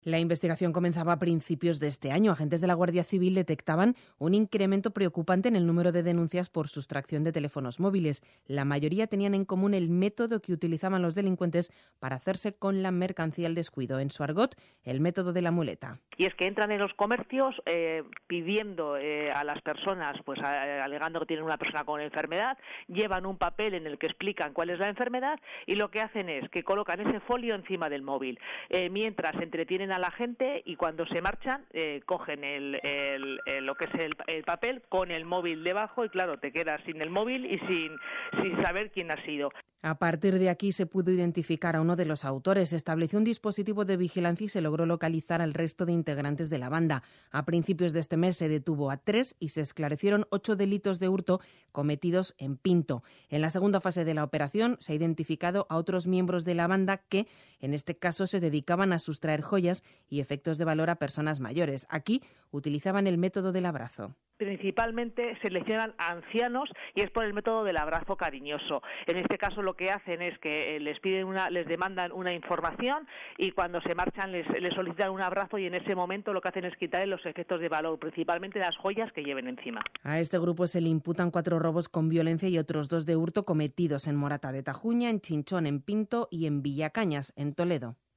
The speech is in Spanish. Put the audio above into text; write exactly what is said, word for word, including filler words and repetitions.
La investigación comenzaba a principios de este año. Agentes de la Guardia Civil detectaban un incremento preocupante en el número de denuncias por sustracción de teléfonos móviles. La mayoría tenían en común el método que utilizaban los delincuentes para hacerse con la mercancía al descuido. En su argot, el método de la muleta. Y es que entran en los comercios eh, pidiendo eh, a las personas, pues a, alegando que tienen una persona con enfermedad, llevan un papel en el que explican cuál es la enfermedad y lo que hacen es que colocan ese folio encima del móvil, eh, mientras entretienen a la gente, y cuando se marchan eh, cogen el, el, el, lo que es el, el papel con el móvil debajo y claro, te quedas sin el móvil y sin, sin saber quién ha sido. A partir de aquí se pudo identificar a uno de los autores, se estableció un dispositivo de vigilancia y se logró localizar al resto de integrantes de la banda. A principios de este mes se detuvo a tres y se esclarecieron ocho delitos de hurto cometidos en Pinto. En la segunda fase de la operación se ha identificado a otros miembros de la banda que, en este caso, se dedicaban a sustraer joyas y efectos de valor a personas mayores. Aquí utilizaban el método del abrazo. Principalmente seleccionan a ancianos y es por el método del abrazo cariñoso. En este caso lo que hacen es que les piden una, les demandan una información y cuando se marchan les, les solicitan un abrazo y en ese momento lo que hacen es quitarles los efectos de valor, principalmente las joyas que lleven encima. A este grupo se le imputan cuatro robos con violencia y otros dos de hurto cometidos en Morata de Tajuña, en Chinchón, en Pinto y en Villacañas, en Toledo.